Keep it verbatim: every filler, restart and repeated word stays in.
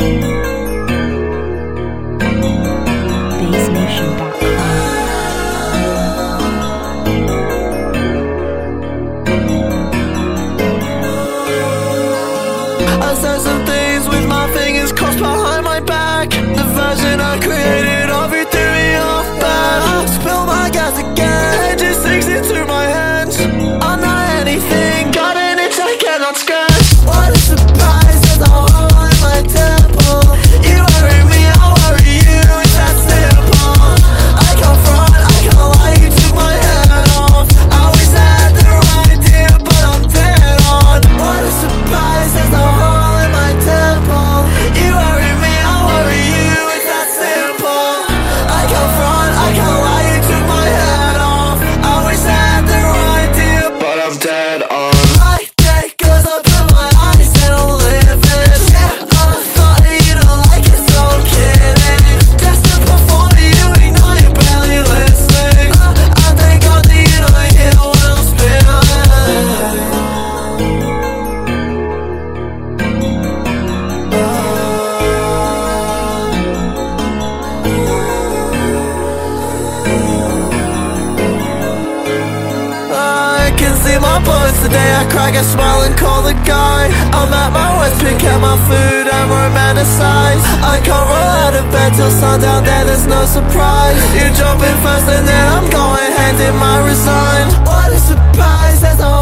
I said some things with my fingers crossed behind my back. The version I created of you threw me off bad. I spill my gas again, it just sinks into my hands. I'm not anything, got an itch I cannot scratch. What a surprise, there's a hole in my temple. You worry me, I worry you, it's that simple. I can't front, I can't lie, you took my head off. I always had the right idea, but I'm dead on. What a surprise, there's a hole in my temple. You worry me, I worry you, it's that simple. I can't front, I can't lie, you took my head off. I always had the right idea, but I'm dead on. I take cause I put my eyes and I'm living. Yeah, I thought that you don't like it, so I'm kidding. Just to perform to you, you know you're barely listening. uh, I thank God that you don't hear what I'm spilling. I can see my bones today, I crack a smile and call the guy. I'm at my worst, pick out my food and romanticize. I can't roll out of bed till sundown, there there's no surprise. You jump in first and then I'm going hand in my resign. What a surprise, there's a